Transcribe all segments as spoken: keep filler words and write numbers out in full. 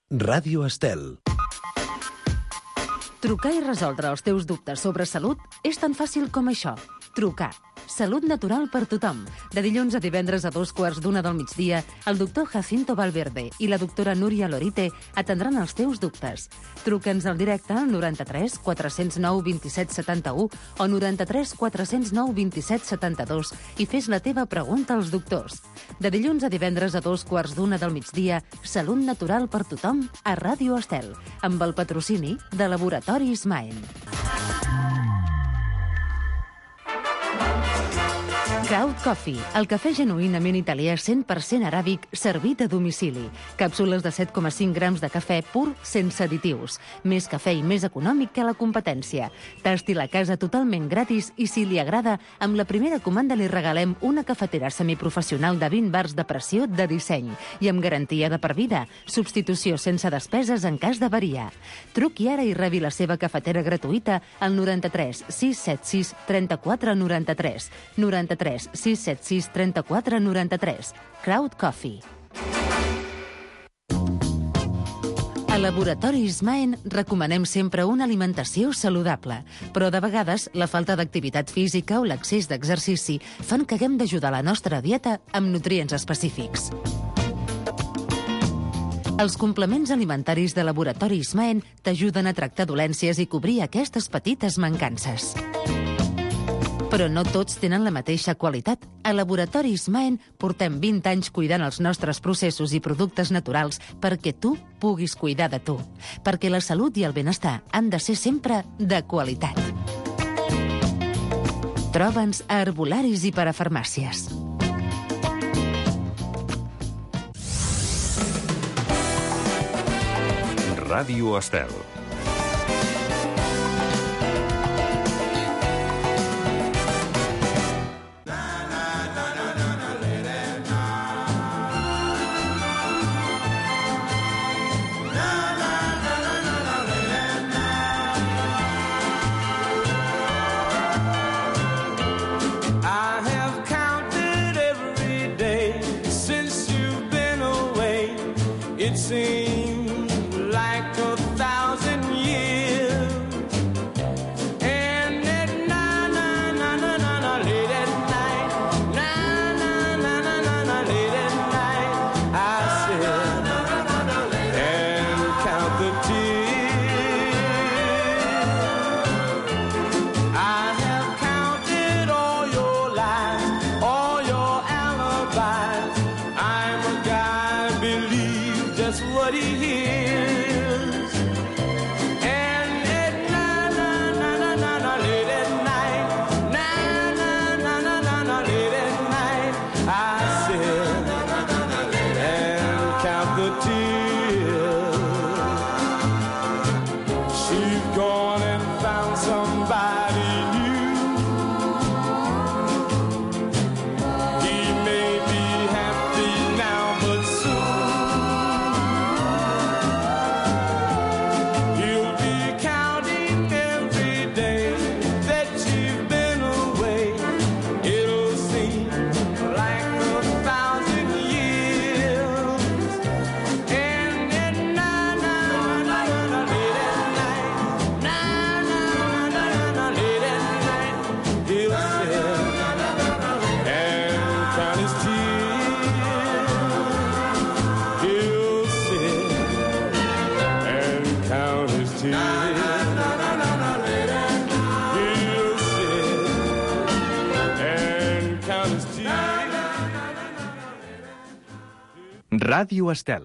Ràdio Estel. Trucar i resoldre els teus dubtes sobre salut és tan fàcil com això. Trucar. Salut natural per tothom. De dilluns a divendres a dos quarts d'una del migdia, el doctor Jacinto Valverde i la doctora Núria Lorite atendran els teus dubtes. Truca'ns al directe al noranta-tres quatre zero nou vint set setanta-u o noranta-tres quatre zero nou vint set setanta-dos i fes la teva pregunta als doctors. De dilluns a divendres a dos quarts d'una del migdia, Salut natural per tothom a Ràdio Estel, amb el patrocini de Laboratoris Maen. Crowd Coffee, el cafè genuïnament italià cent per cent aràbic servit a domicili. Càpsules de set coma cinc grams de cafè pur sense additius. Més cafè i més econòmic que la competència. Tasti la casa totalment gratis i si li agrada, amb la primera comanda li regalem una cafetera semiprofessional de vint bars de pressió de disseny i amb garantia de per vida. Substitució sense despeses en cas d'avaria. Truqui ara i rebi la seva cafetera gratuïta al noranta-tres sis set sis trenta-quatre noranta-tres. noranta-tres sis set sis trenta-quatre noranta-tres. Crowd Coffee. A Laboratoris Maen recomanem sempre una alimentació saludable, però de vegades la falta d'activitat física o l'excés d'exercici fan que haguem d'ajudar la nostra dieta amb nutrients específics. Els complements alimentaris de Laboratoris Maen t'ajuden a tractar dolències i cobrir aquestes petites mancances. Però no tots tenen la mateixa qualitat. A Laboratoris Maen portem vint anys cuidant els nostres processos i productes naturals perquè tu puguis cuidar de tu. Perquè la salut i el benestar han de ser sempre de qualitat. Troba'ns a herbolaris i parafarmàcies. Ràdio Estel. Ràdio Estel.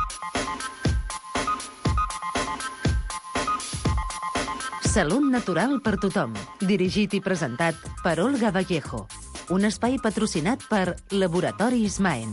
Salut natural per tothom. Dirigit i presentat per Olga Vallejo. Un espai patrocinat per Laboratoris Maen.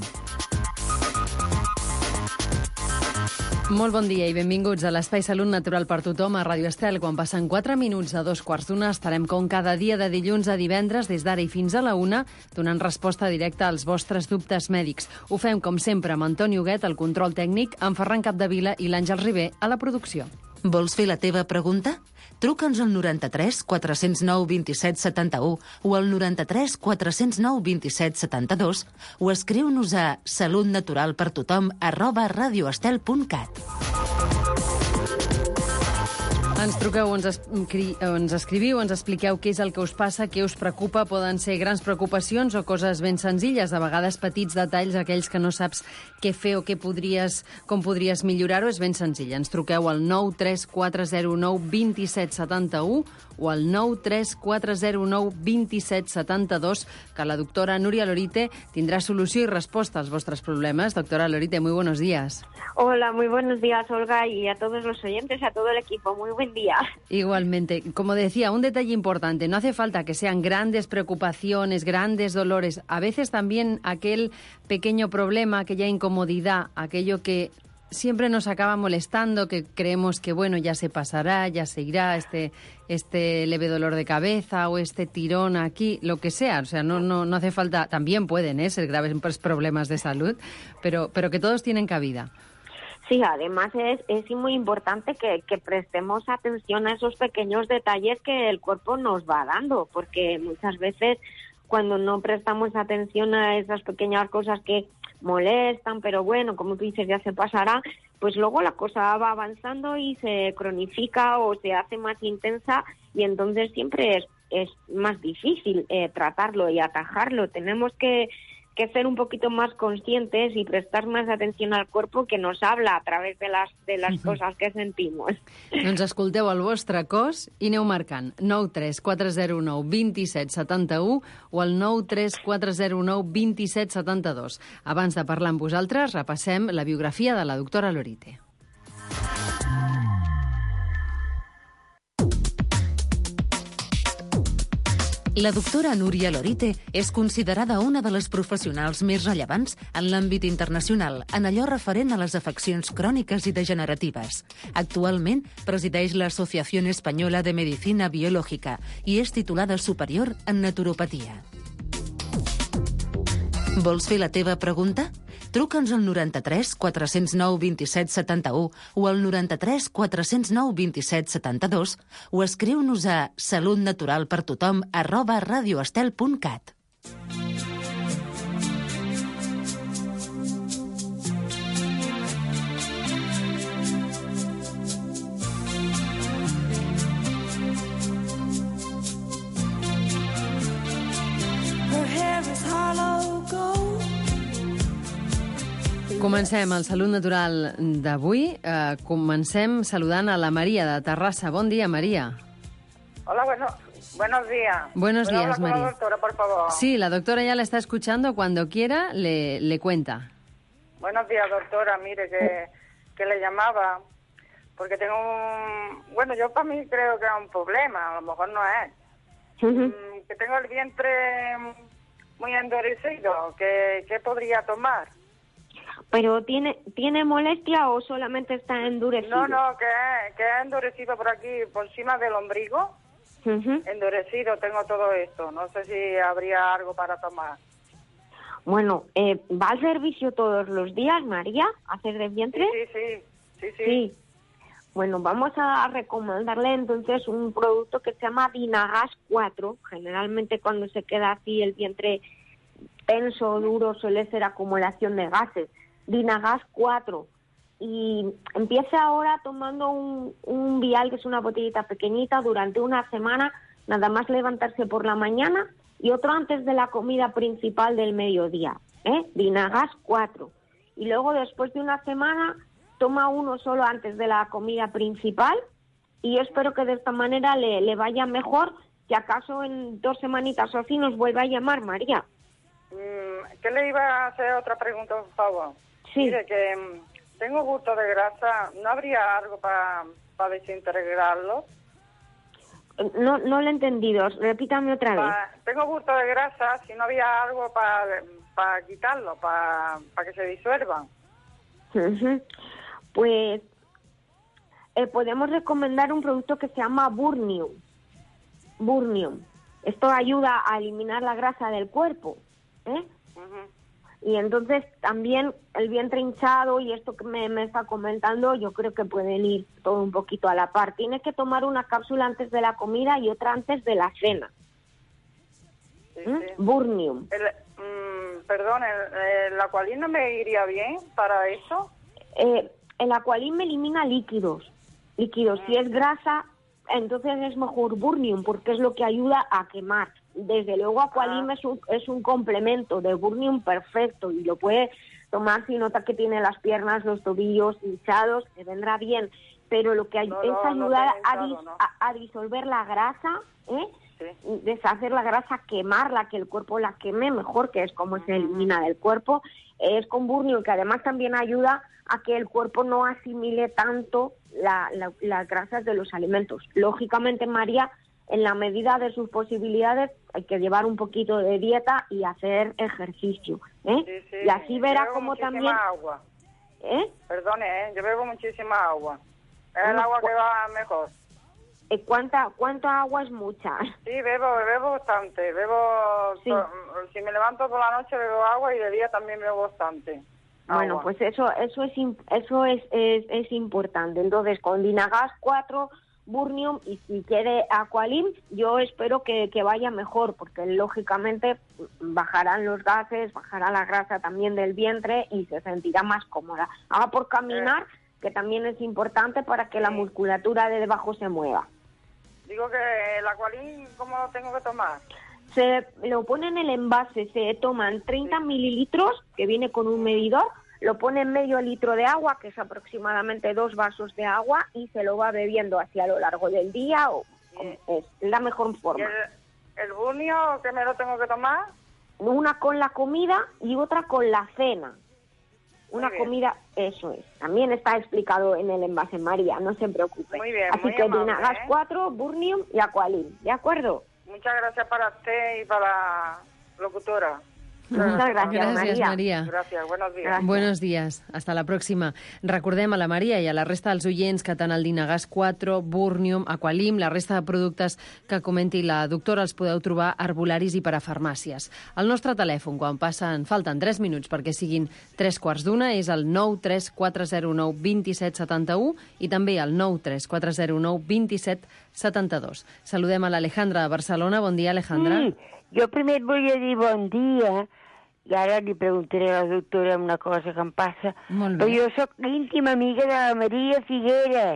Molt bon dia i benvinguts a l'Espai Salut Natural per tothom a Ràdio Estel. Quan passen quatre minuts a dos quarts d'una estarem com cada dia de dilluns a divendres des d'ara i fins a la una donant resposta directa als vostres dubtes mèdics. Ho fem com sempre amb Antoni Huguet, el control tècnic, amb Ferran Capdevila i l'Àngel Ribé a la producció. Vols fer la teva pregunta? Truca'ns al noranta-tres quatre zero nou vint set setanta-u o al noranta-tres quatre zero nou vint set setanta-dos o escriu-nos a salutnaturalpertothom arroba radioestel punt cat. Ens truqueu, ens, escri... ens escriviu, ens expliqueu què és el que us passa, què us preocupa. Poden ser grans preocupacions o coses ben senzilles, a vegades petits detalls, aquells que no saps què fer o què podries, com podries millorar-ho, és ben senzill. Ens truqueu al nou tres quatre zero nou dos set set u o al nou tres quatre zero nou dos set set dos, que la doctora Núria Lorite tindrà solució i resposta als vostres problemes. Doctora Lorite, muy buenos días. Hola, muy buenos días, Olga, y a todos los oyentes, a todo el equipo. Muy buen día. Igualmente. Como decía, un detalle importante. No hace falta que sean grandes preocupaciones, grandes dolores. A veces también aquel pequeño problema, aquella incomodidad, aquello que siempre nos acaba molestando, que creemos que, bueno, ya se pasará, ya se irá, este, este leve dolor de cabeza o este tirón aquí, lo que sea. O sea, no, no, no hace falta... También pueden ¿eh? ser graves problemas de salud, pero, pero que todos tienen cabida. Sí, además es, es muy importante que, que prestemos atención a esos pequeños detalles que el cuerpo nos va dando, porque muchas veces cuando no prestamos atención a esas pequeñas cosas que molestan, pero bueno, como tú dices, ya se pasará, pues luego la cosa va avanzando y se cronifica o se hace más intensa y entonces siempre es, es más difícil eh, tratarlo y atajarlo. Tenemos que que ser un poquito más conscientes y prestar más atención al cuerpo que nos habla a través de las, de las cosas que sentimos. Doncs escolteu el vostre cos i aneu marcant nou tres quatre zero nou dos set set u o el nou tres quatre zero nou dos set set dos. Abans de parlar amb vosaltres, repassem la biografia de la doctora Lorite. La doctora Núria Lorite és considerada una de les professionals més rellevants en l'àmbit internacional en allò referent a les afeccions cròniques i degeneratives. Actualment presideix l'Associació Espanyola de Medicina Biològica i és titulada superior en naturopatia. Vols fer la teva pregunta? Truca'ns al noranta-tres quatre zero nou dos set set u o al noranta-tres quatre zero nou dos set set dos o escriu-nos a salutnaturalpertothom arroba radioestel punt cat. Comencem el Salut Natural d'avui. Eh, comencem saludant a la Maria de Terrassa. Bon dia, Maria. Hola, bueno, buenos días. Buenos ¿Puedo días, hablar con María. la doctora, por favor? Sí, la doctora ya la está escuchando. Cuando quiera, le, le cuenta. Buenos días, doctora. Mire, que, que le llamaba porque tengo un... Bueno, yo para mí creo que es un problema, a lo mejor no es. Uh-huh. Mm, que tengo el vientre muy endurecido. ¿Qué, qué podría tomar? ¿Pero tiene tiene molestia o solamente está endurecido? No, no, que es, que es endurecido por aquí, por encima del ombligo. Uh-huh. Endurecido tengo todo esto. No sé si habría algo para tomar. Bueno, eh, ¿va al servicio todos los días, María, a hacer de vientre? Sí, sí, sí. sí, sí. Sí. Bueno, vamos a recomendarle entonces un producto que se llama Dinagas cuatro. Generalmente cuando se queda así el vientre tenso o duro suele ser acumulación de gases. Dinagas cuatro. Y empiece ahora tomando un, un vial, que es una botellita pequeñita, durante una semana, nada más levantarse por la mañana y otro antes de la comida principal del mediodía. ¿eh? Dinagas cuatro. Y luego después de una semana toma uno solo antes de la comida principal y yo espero que de esta manera le, le vaya mejor. Si acaso en dos semanitas o así nos vuelva a llamar, María. ¿Qué le iba a hacer otra pregunta, por favor? Sí. Mire, que um, tengo gusto de grasa. ¿No habría algo para pa desintegrarlo? No, no lo he entendido. Repítame otra vez. Pa, tengo gusto de grasa. Si no había algo para pa quitarlo, para pa que se disuelvan. Uh-huh. Pues eh, podemos recomendar un producto que se llama Burnium. Burnium. Esto ayuda a eliminar la grasa del cuerpo. ¿eh? Uh-huh. Y entonces también el vientre hinchado y esto que me, me está comentando, yo creo que pueden ir todo un poquito a la par. Tiene que tomar una cápsula antes de la comida y otra antes de la cena. Sí, ¿Mm? sí. Burnium. El, mm, perdón, el, el Aqualin no me iría bien para eso. Eh, el Aqualin me elimina líquidos. Líquidos. Mm. Si es grasa, entonces es mejor Burnium, porque es lo que ayuda a quemar. Desde luego Aqualim ah. es, un, es un complemento de Burnium perfecto y lo puede tomar si nota que tiene las piernas, los tobillos hinchados, que vendrá bien. Pero lo que hay, no, es no, ayudar no hinchado, a, dis, no. a, a disolver la grasa, ¿eh? Sí. Deshacer la grasa, quemarla, que el cuerpo la queme mejor, que es como uh-huh. se elimina del cuerpo. Es con Burnium, que además también ayuda a que el cuerpo no asimile tanto la, la, las grasas de los alimentos. Lógicamente, María, en la medida de sus posibilidades, hay que llevar un poquito de dieta y hacer ejercicio, ¿eh? Sí, sí. Y así verá como también... agua. ¿Eh? Perdone, ¿eh? Yo bebo muchísima agua. Es el agua que va mejor. ¿Cuánta, ¿Cuánta agua es mucha? Sí, bebo, bebo bastante. Bebo, sí. to, si me levanto por la noche bebo agua y de día también bebo bastante. Agua. Bueno, pues eso eso es eso es, es, es importante. Entonces, con Dinagas cuatro, Burnium y si quiere Aqualim, yo espero que, que vaya mejor, porque lógicamente bajarán los gases, bajará la grasa también del vientre y se sentirá más cómoda. Haga por caminar, eh. que también es importante para que sí. la musculatura de debajo se mueva. Digo que el Aqualim, ¿cómo lo tengo que tomar? Se lo pone en el envase, se toman treinta sí. mililitros, que viene con un medidor, lo pone en medio litro de agua, que es aproximadamente dos vasos de agua, y se lo va bebiendo hacia lo largo del día, o sí. es la mejor forma. ¿Y el, el Burnium, que me lo tengo que tomar? Una con la comida y otra con la cena. Una comida, eso es. También está explicado en el envase, María, no se preocupe. Muy bien, Así muy que amable, Dinagas ¿eh? cuatro, Burnium y Aqualim, ¿de acuerdo? Muchas gracias para usted y para la locutora. Muchas gracias, Gràcies, Maria. Maria. Gràcies, buenos días. Gràcies. Buenos días, hasta la pròxima. Recordem a la Maria i a la resta dels oients que tant el Dinagas quatre, Burnium, Aqualim, la resta de productes que comenti la doctora els podeu trobar a herbolaris i per a farmàcies. El nostre telèfon, quan passen, falten tres minuts perquè siguin tres quarts d'una, és el nou tres quatre zero nou dos set set u i també el nou tres quatre zero nou dos set set dos. Saludem a l'Alejandra de Barcelona. Bon dia, Alejandra. Sí, jo primer et volia dir bon dia, i ara li preguntaré a la doctora una cosa que em passa. Molt bé. Però jo sóc íntima amiga de la Maria Figueres.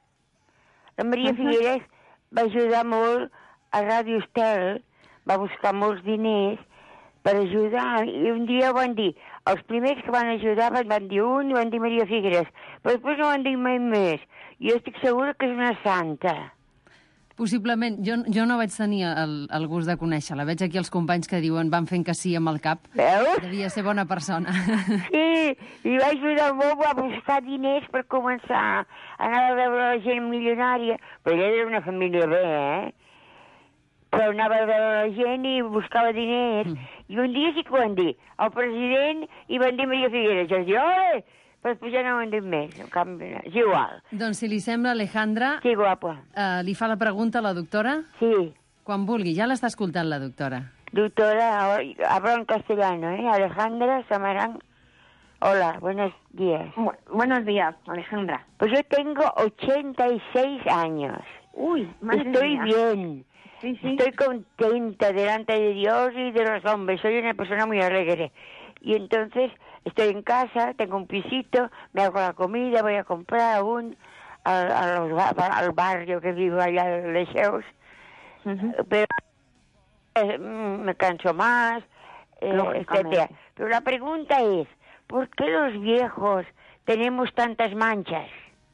La Maria uh-huh. Figueres va ajudar molt a Ràdio Estel, va buscar molts diners per ajudar, i un dia van dir, els primers que van ajudar van dir un i van dir Maria Figueres, però després no van dir mai més. Jo estic segura que és una santa. Possiblement. Jo, jo no vaig tenir el, el gust de conèixer-la. Veig aquí els companys que diuen van fent que sí amb el cap. Veus? Devia ser bona persona. Sí, i va ajudar molt, va buscar diners per començar a anar a veure la gent milionària. Però ella era una família bé, eh? Però anava a veure la gent i buscava diners. Mm. I un dia sí que ho van dir. El president i van dir Maria Figueres. Jo dic, oi! Però després ja no ho han dit més. En canvi, és igual. Doncs si li sembla, Alejandra... Sí, guapa. Eh, li fa la pregunta a la doctora? Sí. Quan vulgui. Ja l'està escoltant, la doctora. Doctora, hablo en castellano, ¿eh? Alejandra Samarán. Hola, buenos días. Bu buenos días, Alejandra. Pues yo tengo ochenta y seis años. Uy, madre Estoy mía. bien. Sí, sí. Estoy contenta delante de Dios y de los hombres. Soy una persona muy alegre. Y entonces estoy en casa, tengo un pisito, me hago la comida, voy a comprar aún al, al, al barrio que vivo allá de Lecheus. Uh-huh. Pero eh, me canso más, eh, etcétera. Pero la pregunta es, ¿por qué los viejos tenemos tantas manchas?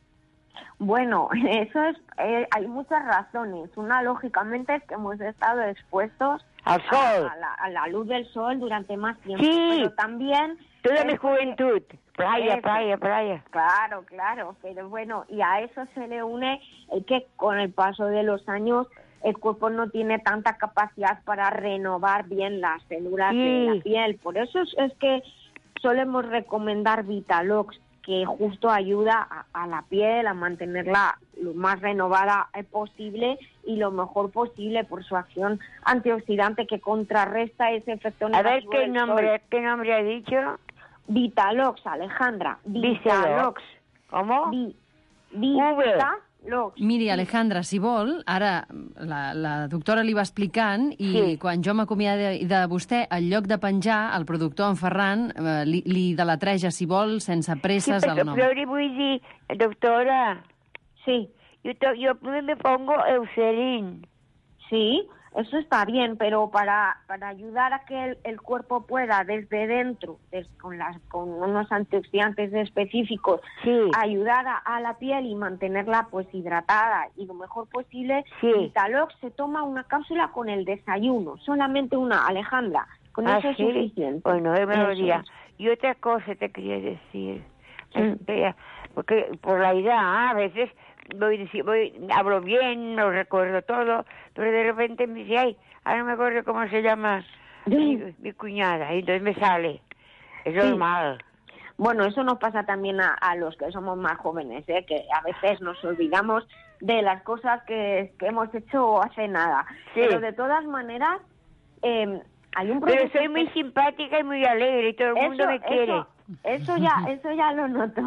Bueno, eso es, eh, hay muchas razones. Una, lógicamente, es que hemos estado expuestos al sol, a, a, la, a la luz del sol durante más tiempo. Sí, pero también toda mi juventud, playa, eso, playa, playa. Claro, claro, pero bueno, y a eso se le une el que con el paso de los años el cuerpo no tiene tanta capacidad para renovar bien las células sí. de la piel. Por eso es, es que solemos recomendar Vitalox, que justo ayuda a, a la piel a mantenerla lo más renovada posible y lo mejor posible por su acción antioxidante que contrarresta ese efecto negativo. A ver, ¿qué nombre, sol. ¿qué nombre ha dicho? Vitalox, Alejandra. Vitalox. ¿Cómo? Vi, Vita, Lox. Miri, Alejandra, si vol, ara la, la doctora li va explicant i sí. quan jo m'acomiada de, de vostè, en lloc de penjar, el productor, en Ferran, eh, li, li deletreja, si vol, sense presses, sí, però, el nom. Però li vull dir, doctora, sí, yo, to, yo me pongo Eucerin. Sí, eso está bien, pero para, para ayudar a que el, el cuerpo pueda desde dentro, des, con, las, con unos antioxidantes específicos, sí. ayudar a, a la piel y mantenerla pues hidratada y lo mejor posible, sí. Vitalox se toma una cápsula con el desayuno, solamente una, Alejandra, con ¿Ah, eso sí? es suficiente. Bueno, es melodía. Eso. Y otra cosa te quería decir, Mm. Espera, porque por la edad a veces voy, voy hablo bien, lo recuerdo todo, pero de repente me dice, ay, ahora no me acuerdo cómo se llama mi, mi cuñada, y entonces me sale. Es Sí. normal. Bueno, eso nos pasa también a, a los que somos más jóvenes, ¿eh? Que a veces nos olvidamos de las cosas que, que hemos hecho hace nada. Sí. Pero de todas maneras, eh, hay un producto... Pero soy muy simpática y muy alegre y todo el eso, mundo me quiere. Eso, eso ya, eso ya lo noto.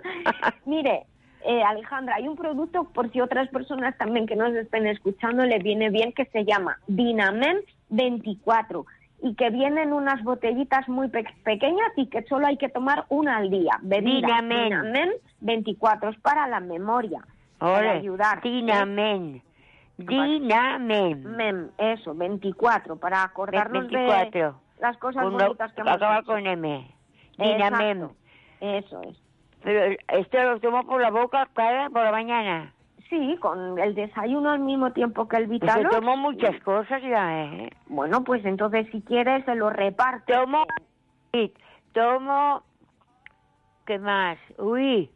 Mire, eh, Alejandra, hay un producto, por si otras personas también que nos estén escuchando le viene bien, que se llama Dinamen veinticuatro y que vienen unas botellitas muy pe pequeñas y que solo hay que tomar una al día. Bebida Dinamen. Dinamen veinticuatro, es para la memoria, Ole, para ayudar. Dinamen. Dinamen. Mem, eso, veinticuatro, para acordarnos veinticuatro. de las cosas Uno, bonitas que hemos acaba hecho. con M. Dinamen. Exacto, eso es. Pero esto lo tomo por la boca cada por la mañana. Sí, con el desayuno al mismo tiempo que el Pues Vitalox. yo tomo muchas cosas ya, ¿eh? Bueno, pues entonces si quieres se lo reparte. Tomo, sí, tomo, ¿qué más? Uy,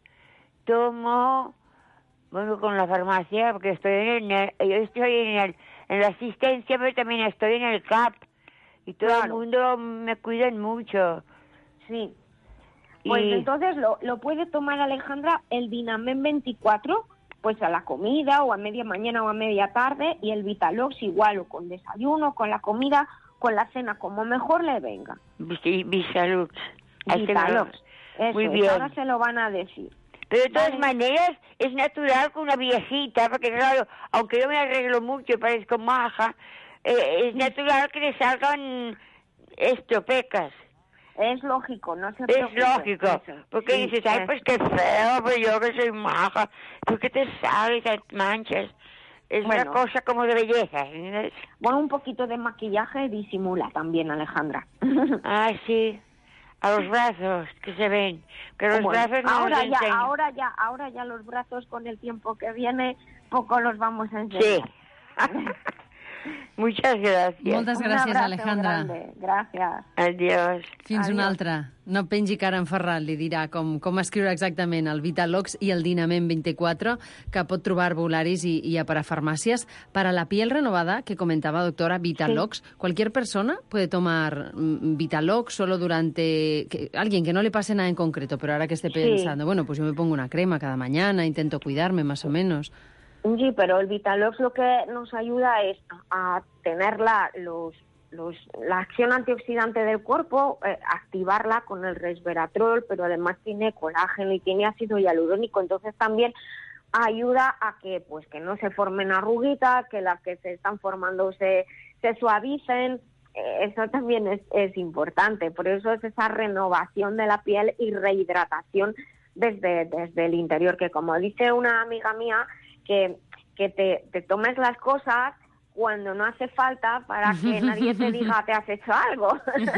tomo, bueno, con la farmacia, porque estoy en el, yo estoy en el, en la asistencia, pero también estoy en el C A P. Y todo Claro. el mundo me cuidan mucho. Sí. Pues Y- entonces lo, lo puede tomar, Alejandra, el Dinamen veinticuatro, pues a la comida o a media mañana o a media tarde, y el Vitalox igual, o con desayuno, con la comida, con la cena, como mejor le venga. Vis- Visalux. Ahí se me lo- Vitalox. Eso Muy es, bien. ahora se lo van a decir. Pero de todas Vale. maneras es natural con una viejita, porque claro, aunque yo me arreglo mucho y parezco maja, eh, es natural que le salgan esto, pecas. Es lógico, no se Es preocupe. lógico, Eso. porque Sí, dices, ay, es- pues qué feo, pero yo que soy maja, ¿por qué te salen esas manchas? Es una Bueno. cosa como de belleza. ¿Entiendes? Bueno, un poquito de maquillaje disimula también, Alejandra. Ah, sí, a los brazos que se ven, que los Bueno, brazos no ahora los ya, enseño. ahora ya, ahora ya los brazos con el tiempo que viene poco los vamos a enseñar. Sí. Muchas gracias. Moltes Un gràcies, abrazo Alejandra. grande. Gracias. Adiós. Fins Adiós. una altra. No pengi que ara en Ferran li dirà com, com escriure exactament el Vitalox i el Dinamen veinticuatro, que pot trobar a herbolaris y, y a parafarmacias. Para la piel renovada, que comentaba doctora, Vitalox, cualquier persona puede tomar mm, Vitalox solo durante... Que, alguien que no le pase nada en concreto, pero ahora que esté Sí. pensando, bueno, pues yo me pongo una crema cada mañana, intento cuidarme más o menos. Sí, pero el Vitalox lo que nos ayuda es a tener la, los, los, la acción antioxidante del cuerpo, eh, activarla con el resveratrol, pero además tiene colágeno y tiene ácido hialurónico, entonces también ayuda a que pues que no se formen arruguitas, que las que se están formando se, se suavicen. Eh, eso también es, es importante, por eso es esa renovación de la piel y rehidratación desde, desde el interior, que como dice una amiga mía, que, que te, te tomes las cosas cuando no hace falta para que nadie te diga te has hecho algo.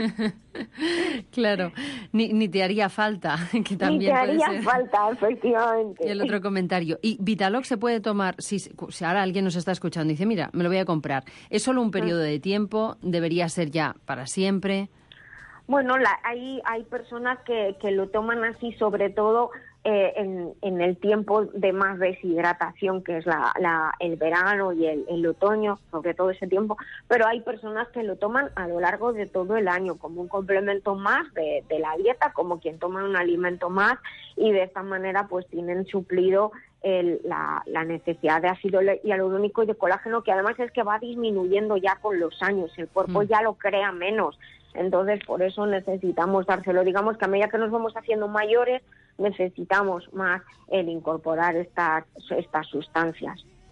Claro, ni, ni te haría falta, que también Ni te puede haría ser. falta, efectivamente. Y el otro comentario. ¿Y Vitalox se puede tomar, si, si ahora alguien nos está escuchando y dice, mira, me lo voy a comprar, ¿es solo un periodo de tiempo? ¿Debería ser ya para siempre? Bueno, la, hay, hay personas que, que lo toman así, sobre todo eh, en, en el tiempo de más deshidratación, que es la, la, el verano y el, el otoño, sobre todo ese tiempo, pero hay personas que lo toman a lo largo de todo el año, como un complemento más de, de la dieta, como quien toma un alimento más, y de esta manera pues tienen suplido el, la, la necesidad de ácido hialurónico y de colágeno, que además es que va disminuyendo ya con los años, el cuerpo Mm. ya lo crea menos. Entonces, por eso necesitamos dárselo. Digamos que a medida que nos vamos haciendo mayores, necesitamos más el incorporar estas, estas sustancias. ¿eh?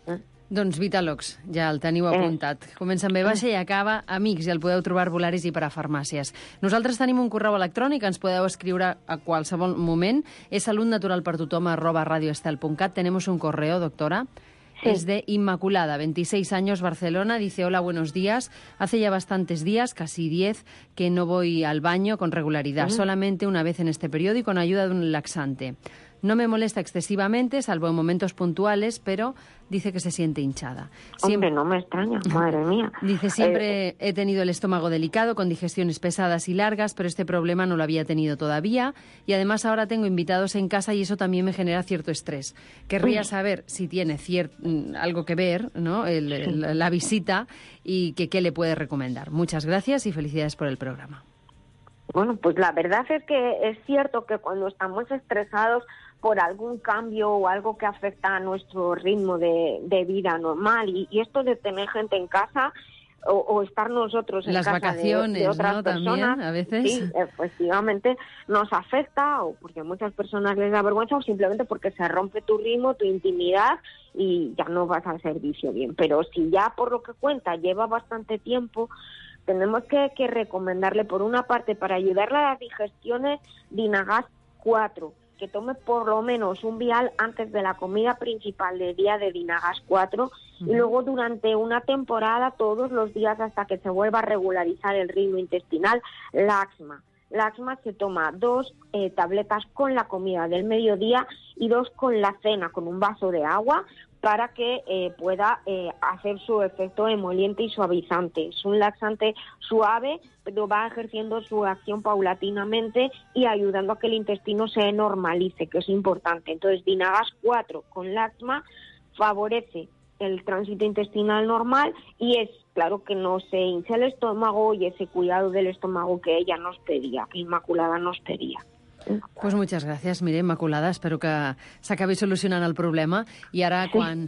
Doncs Vitalox, ja el teniu apuntat. Comença amb B baixa i acaba Amics, i el podeu trobar a arbolaris i parafarmàcies. Nosaltres tenim un correu electrònic, ens podeu escriure a qualsevol moment. Es saludnaturalpertotom arroba radioestel punto cat. Tenemos un correo, doctora. Sí. Es de Inmaculada, veintiséis años, Barcelona. Dice, hola, buenos días. Hace ya bastantes días, casi diez, que no voy al baño con regularidad. Uh-huh. Solamente una vez en este periodo y con ayuda de un laxante. No me molesta excesivamente, salvo en momentos puntuales, pero dice que se siente hinchada. Siempre... Hombre, no me extraña, madre mía. Dice, siempre eh... he tenido el estómago delicado, con digestiones pesadas y largas, pero este problema no lo había tenido todavía. Y además ahora tengo invitados en casa y eso también me genera cierto estrés. Querría Uy. saber si tiene cier... algo que ver, ¿no? El, el, la visita y que qué le puede recomendar. Muchas gracias y felicidades por el programa. Bueno, pues la verdad es que es cierto que cuando estamos estresados por algún cambio o algo que afecta a nuestro ritmo de, de vida normal, y, y esto de tener gente en casa o, o estar nosotros en Las casa vacaciones, de, de otras ¿no? personas, también, a veces. Sí, efectivamente nos afecta, o porque a muchas personas les da vergüenza, o simplemente porque se rompe tu ritmo, tu intimidad, y ya no vas al servicio bien. Pero si ya, por lo que cuenta, lleva bastante tiempo, tenemos que, que recomendarle, por una parte, para ayudarle a las digestiones, Dinagas cuatro, que tome por lo menos un vial antes de la comida principal del día de Dinagas cuatro, uh-huh. y luego durante una temporada, todos los días hasta que se vuelva a regularizar el ritmo intestinal, Laxma. Laxma se toma dos eh, tabletas con la comida del mediodía y dos con la cena, con un vaso de agua, para que eh, pueda eh, hacer su efecto emoliente y suavizante. Es un laxante suave, pero va ejerciendo su acción paulatinamente y ayudando a que el intestino se normalice, que es importante. Entonces, Dinagas cuatro con Laxma favorece el tránsito intestinal normal y es claro que no se hincha el estómago, y ese cuidado del estómago que ella nos pedía, que Inmaculada nos pedía. Pues muchas gràcies, mire, Immaculada, espero que s'acabi solucionant el problema. I ara, sí. quan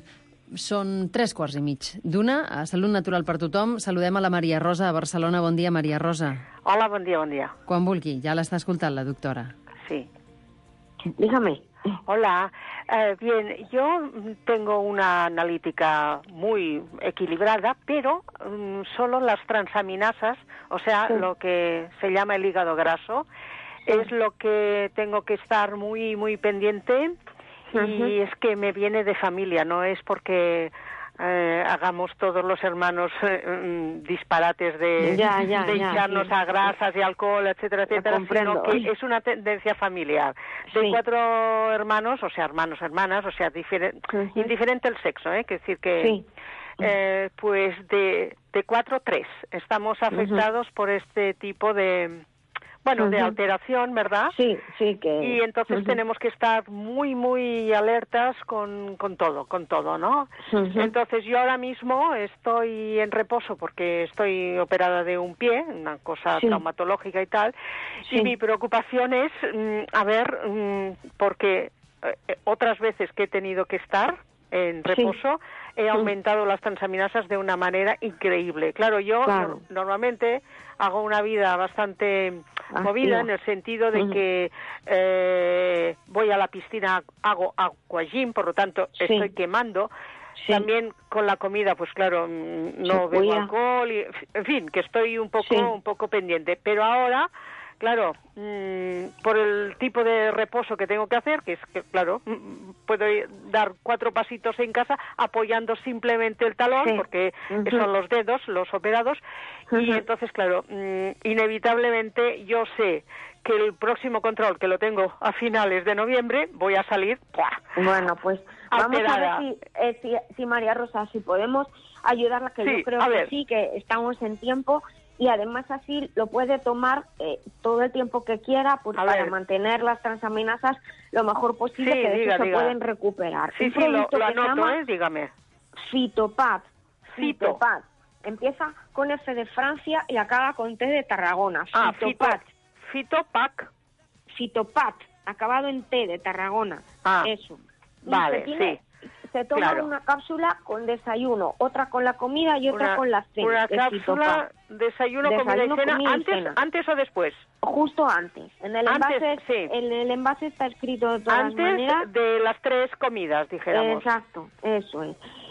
són tres quarts i mig d'una, a Salut Natural per Tothom, saludem a la Maria Rosa a Barcelona. Bon dia, Maria Rosa. Hola, bon dia, bon dia. Quan vulgui, ja l'està escoltant la doctora. Sí. Dígame. Hola, eh, bien, yo tengo una analítica muy equilibrada, pero um, solo las transaminasas, o sea, sí. lo que se llama el hígado graso, sí. es lo que tengo que estar muy, muy pendiente, uh-huh. y es que me viene de familia, no es porque eh, hagamos todos los hermanos eh, disparates de, ya, ya, de hincharnos ya, sí. a grasas y alcohol, etcétera, etcétera, sino que es una tendencia familiar. De sí. cuatro hermanos, o sea, hermanos, hermanas, o sea, diferente, uh-huh. indiferente el sexo, ¿eh? Es decir que, sí. eh, pues de, de cuatro, tres, estamos afectados uh-huh. por este tipo de... Bueno, uh-huh. de alteración, ¿verdad? Sí, sí que... Y entonces uh-huh. tenemos que estar muy, muy alertas con, con todo, con todo, ¿no? Uh-huh. Entonces yo ahora mismo estoy en reposo porque estoy operada de un pie, una cosa sí. traumatológica y tal, sí. y mi preocupación es, mm, a ver, mm, porque eh, otras veces que he tenido que estar en reposo, sí. he aumentado sí. las transaminasas de una manera increíble. Claro, yo claro. No, normalmente hago una vida bastante ah, movida tío. en el sentido de uh-huh. que eh, voy a la piscina, hago aquagym, por lo tanto sí. estoy quemando. Sí. También con la comida, pues claro, no bebo cuida. alcohol, y, en fin, que estoy un poco, sí. un poco pendiente. Pero ahora... Claro, mmm, por el tipo de reposo que tengo que hacer, que es que, claro, mmm, puedo dar cuatro pasitos en casa apoyando simplemente el talón, sí. porque uh-huh. son los dedos, los operados, uh-huh. y entonces, claro, mmm, inevitablemente yo sé que el próximo control, que lo tengo a finales de noviembre, voy a salir, ¡buah! Bueno, pues vamos a ver si, eh, si, si María Rosa, si podemos ayudarla, que sí, yo creo que ver. sí, que estamos en tiempo. Y además así lo puede tomar eh, todo el tiempo que quiera, pues, para ver. mantener las transaminasas lo mejor posible, sí, que de diga, hecho se diga. pueden recuperar. Sí, Un sí, lo, lo anoto, llama ¿eh? Dígame. Fitopad. Fito. Fitopad. Empieza con F de Francia y acaba con T de Tarragona. Ah, Fitopad. Fitopac. Fitopad, acabado en T de Tarragona. Ah, eso. Y vale, se tiene, sí. Se toma claro. una cápsula con desayuno, otra con la comida y otra una, con la cena. Una cápsula, desayuno, desayuno, comida y cena, comida antes, y cena. antes o después. Justo antes. En el antes, envase, sí. en el envase está escrito de todas antes maneras. de las tres comidas, dijéramos. Exacto, eso es.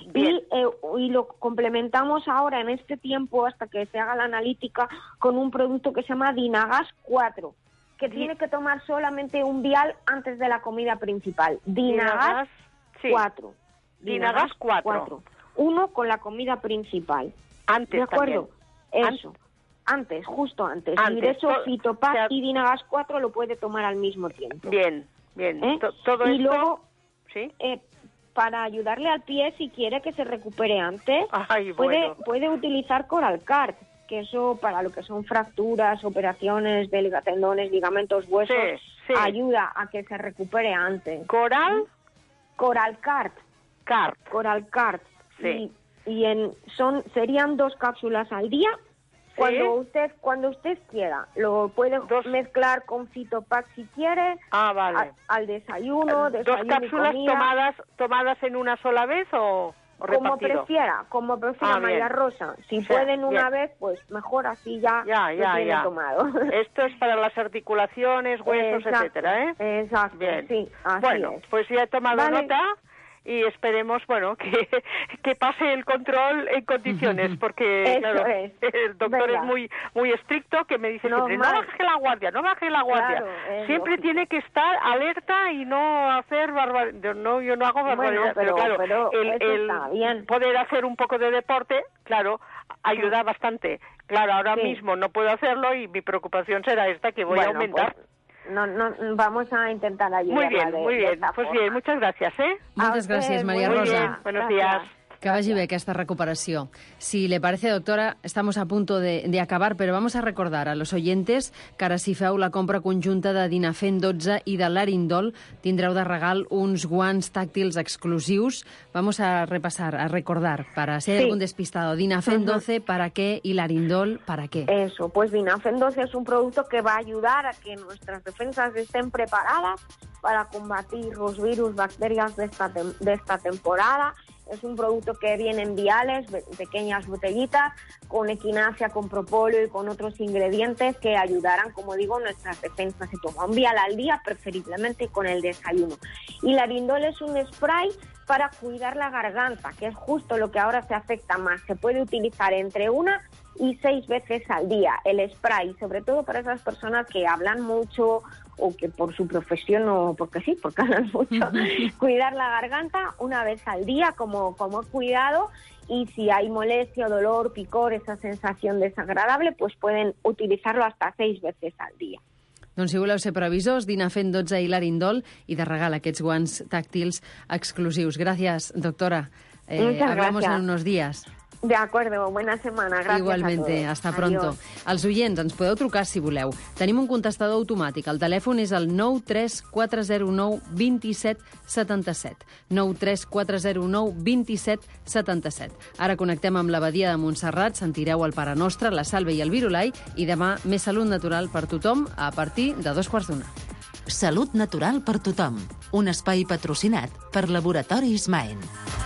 y, eh, y lo complementamos ahora en este tiempo hasta que se haga la analítica con un producto que se llama Dinagas cuatro, que Di... tiene que tomar solamente un vial antes de la comida principal. Dinagas cuatro. Sí. Dinagas cuatro. Uno con la comida principal. Antes ¿de acuerdo? También. Eso. Antes, justo antes. antes. Y de hecho, to- Fitopac o sea... y Dinagas cuatro lo puede tomar al mismo tiempo. Bien, bien. ¿Eh? To- todo y esto... luego, ¿sí? eh, para ayudarle al pie, si quiere que se recupere antes, Ay, puede, bueno. puede utilizar Coralcart, que eso para lo que son fracturas, operaciones de liga- tendones, ligamentos, huesos, Sí, sí. ayuda a que se recupere antes. Coral... Coralcart. Cart. Coralcart. Sí. Y, y en, son serían dos cápsulas al día. Cuando usted cuando usted quiera, lo puede Dos. mezclar con Fitopac si quiere, Ah, vale. a- al desayuno, ¿Dos desayuno y cápsulas comida. tomadas tomadas en una sola vez o, o Como repartido? prefiera, como prefiera Ah, María bien. Rosa. Si O sea, pueden una bien. vez, pues mejor así ya, Ya, ya, lo tiene ya. tomado. Esto es para las articulaciones, huesos, Exacto, etcétera, ¿eh? Exacto, Bien. sí, así Bueno, es. pues ya he tomado Vale. nota y esperemos, bueno, que, que pase el control en condiciones, porque, Eso claro, es. el doctor Venga. es muy muy estricto, que me dice No, siempre, no mal. baje la guardia, no baje la guardia. Claro, es siempre lógico. tiene que estar alerta y no hacer barbaridades. No, yo no hago barbaridades, pero- claro, pero el, eso el está bien. poder hacer un poco de deporte, claro, ayuda bastante. Claro, ahora Sí. mismo no puedo hacerlo y mi preocupación será esta, que voy Bueno, a aumentar. pues, no, no, vamos a intentar ayudar. Muy bien, muy bien. Pues bien, muchas gracias, ¿eh? Moltes A gràcies, usted, María muy Muy Rosa. bien, buenos días. Gracias. Que vagi bé aquesta recuperació. Si le parece, doctora, estamos a punto de, de acabar, pero vamos a recordar a los oyentes que ara si feu la compra conjunta de Dinafen dotze i de l'Arindol tindreu de regal uns guants tàctils exclusius. Vamos a repasar, a recordar, para si hay Sí. algún despistado. Dinafen doce, ¿para qué? Y l'Arindol, ¿para qué? Eso, pues Dinafen doce es un producto que va a ayudar a que nuestras defensas estén preparadas para combatir los virus, bacterias de esta, tem- de esta temporada. Es un producto que viene en viales, be- pequeñas botellitas, con equinacia, con propóleo y con otros ingredientes que ayudarán, como digo, nuestras defensas. Se toma un vial al día, preferiblemente con el desayuno. Y la Arindol es un spray para cuidar la garganta, que es justo lo que ahora se afecta más. Se puede utilizar entre una y seis veces al día el spray, sobre todo para esas personas que hablan mucho o que por su profesión o porque sí, porque hablan mucho, cuidar la garganta una vez al día como, como cuidado, y si hay molestia, dolor, picor, esa sensación desagradable, pues pueden utilizarlo hasta seis veces al día. Doncs si voleu ser previsors, Dinafen dotze i l'Arindol i de regal aquests guants tàctils exclusius. Gràcies, doctora. Eh, Muchas hablamos gracias. en unos días. De acuerdo, buena semana. Gracias Igualmente, a todos. hasta pronto. Adiós. Els oients, ens podeu trucar si voleu. Tenim un contestador automàtic. El telèfon és el nou tres quatre zero nou dos set set set. nou tres quatre zero nou dos set set set. Ara connectem amb l'Abadia de Montserrat, sentireu el Pare Nostre, la Salve i el Virulai, i demà més salut natural per tothom a partir de dos quarts d'una. Salut natural per tothom. Un espai patrocinat per Laboratoris Maen.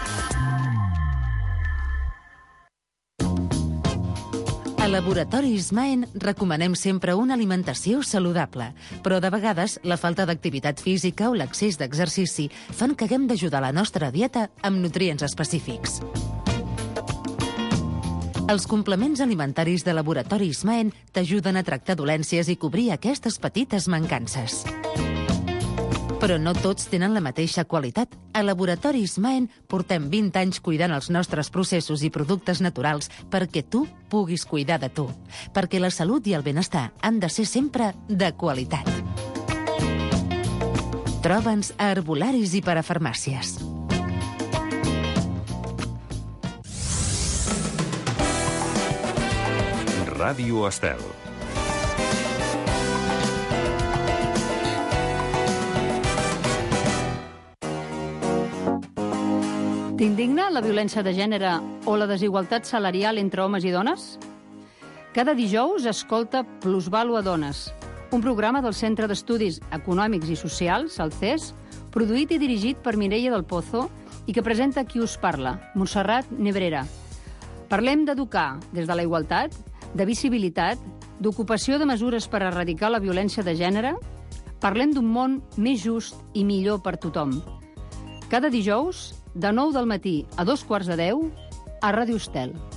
A Laboratoris Maen recomanem sempre una alimentació saludable, però de vegades la falta d'activitat física o l'excés d'exercici fan que haguem d'ajudar la nostra dieta amb nutrients específics. Els complements alimentaris de Laboratoris Maen t'ajuden a tractar dolències i cobrir aquestes petites mancances. Però no tots tenen la mateixa qualitat. A Laboratoris Maen portem vint anys cuidant els nostres processos i productes naturals perquè tu puguis cuidar de tu. Perquè la salut i el benestar han de ser sempre de qualitat. Troba'ns a herbolaris i parafarmàcies. Ràdio Estel. T'indigna la violència de gènere o la desigualtat salarial entre homes i dones? Cada dijous escolta Plusvàlua Dones, un programa del Centre d'Estudis Econòmics i Socials, el C E S, produït i dirigit per Mireia del Pozo i que presenta qui us parla, Montserrat Nebrera. Parlem d'educar des de la igualtat, de visibilitat, d'ocupació de mesures per erradicar la violència de gènere. Parlem d'un món més just i millor per tothom. Cada dijous, de nou del matí a dos quarts de deu, a Ràdio Estel.